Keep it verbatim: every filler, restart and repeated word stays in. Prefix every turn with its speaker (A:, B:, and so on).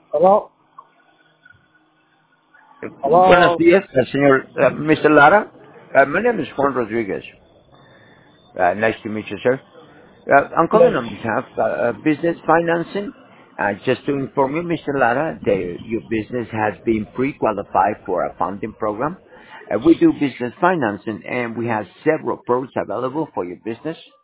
A: Hello?
B: Buenos
A: Hello?
B: días, uh, señor, uh, mister Lara. Uh, my name is Juan Rodriguez. Uh, nice to meet you, sir. Uh, I'm calling
A: Yes.
B: on behalf of uh, business financing. Uh, just to inform you, mister Lara, that your business has been pre-qualified for a funding program. Uh, we do business financing, and we have several products available for your business.